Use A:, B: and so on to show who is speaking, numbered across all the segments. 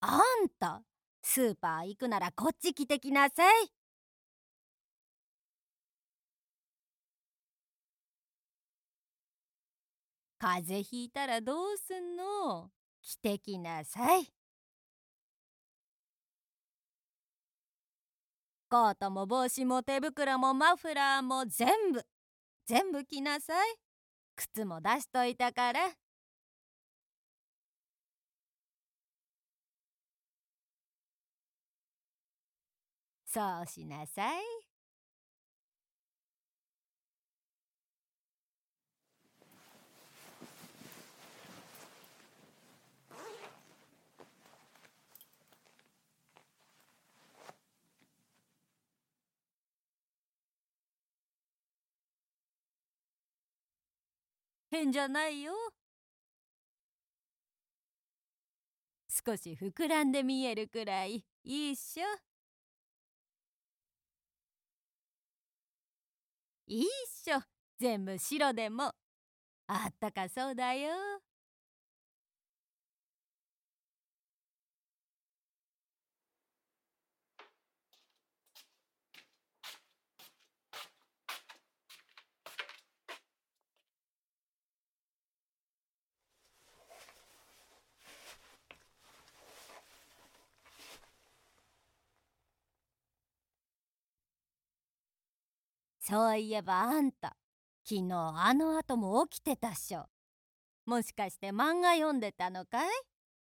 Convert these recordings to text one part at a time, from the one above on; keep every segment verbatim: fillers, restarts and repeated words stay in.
A: あんた、スーパー行くならこっち来てきなさい。風邪ひいたらどうすんの？来てきなさい。コートも帽子も手袋もマフラーも全部、全部着なさい。靴も出しといたから。そうしなさい。変じゃないよ。少し膨らんで見えるくらいいいっしょ。いいっしょ。全部白でもあったかそうだよ。そういえばあんた、昨日あの後も起きてたっしょ。もしかして漫画読んでたのかい？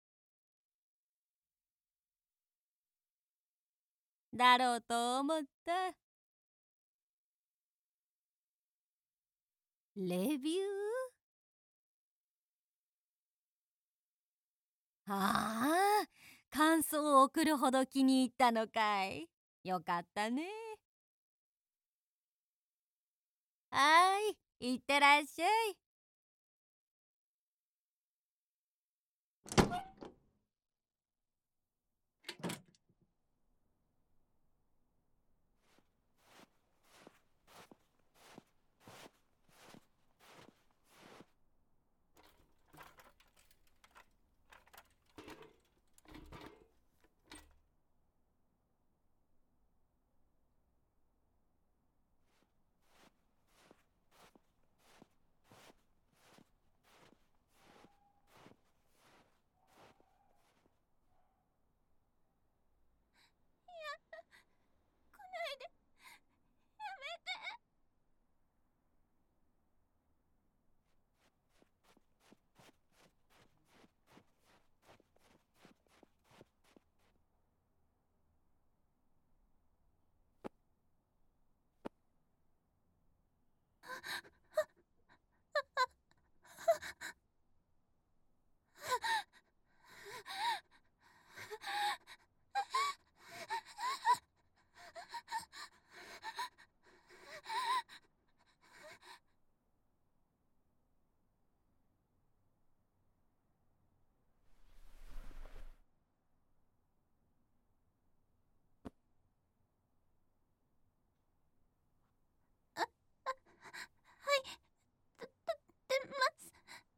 A: だろうと思った。レビュー？ああ、感想を送るほど気に入ったのかい。よかったね。はーい、いってらっしゃい。
B: 来ないで、やめて。あ、あ、はい、と、とってます。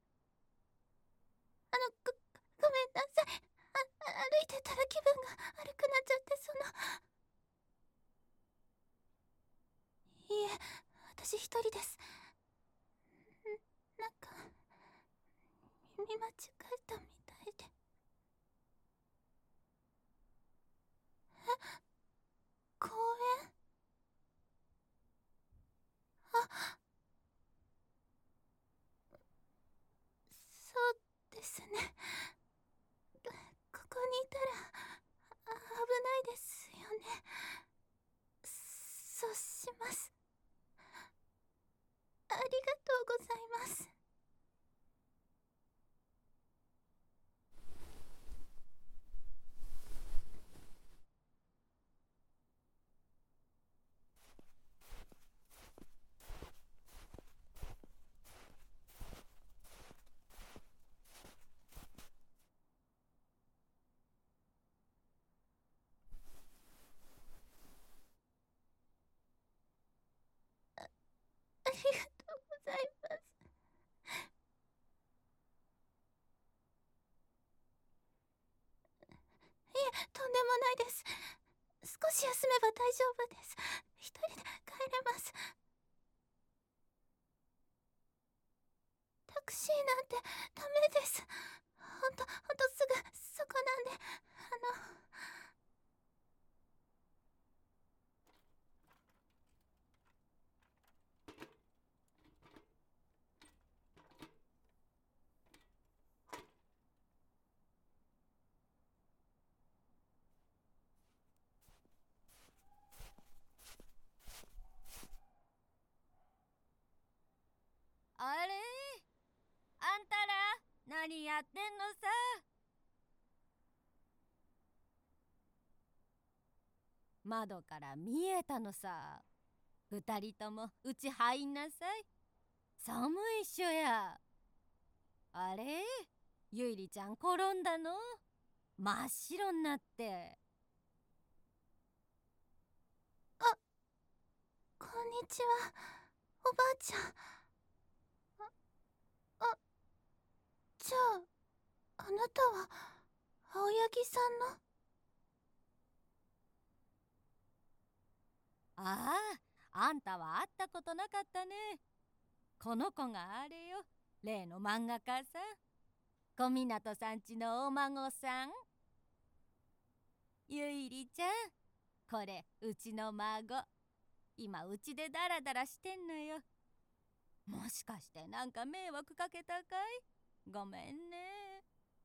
B: あの、ご、ごめんなさい。あ、歩いてたら気分が悪くなっちゃって、その。いえ、私一人です。ん、なんか、耳間違えたみたいで。え、公園？あ、そうですね。ここにいたら、あ、危ないですよね。そうします。ありがとうございます。 でもないです。少し休めば大丈夫です。一人で帰れます。タクシーなんてダメです。ほんとほんとすぐそこなんで、あの
A: あれ、あんたら何やってんのさ。窓から見えたのさ。二人ともうち入んなさい。寒いっしょや。あれ、ゆいりちゃん転んだの？真っ白になって。
B: あ、こんにちは、おばあちゃん。あ、あ、じゃあ、あなたは、青柳さんの？
A: ああ、あんたは会ったことなかったね。この子があれよ、例の漫画家さん。小湊さんちのお孫さん。ゆいりちゃん、これうちの孫。今うちでダラダラしてんのよ。もしかしてなんか迷惑かけたかい？ごめんね。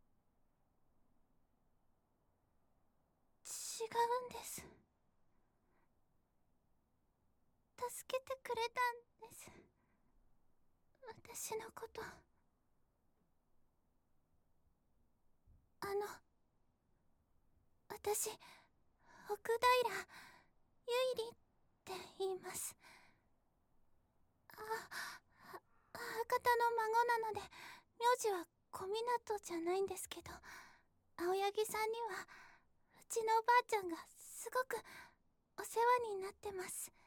B: 違うんです。助けてくれたんです。私のこと。あの、私、奥平ゆいりって言います。あ、あ母方の孫なので、名字は小湊じゃないんですけど、青柳さんには、うちのおばあちゃんがすごくお世話になってます。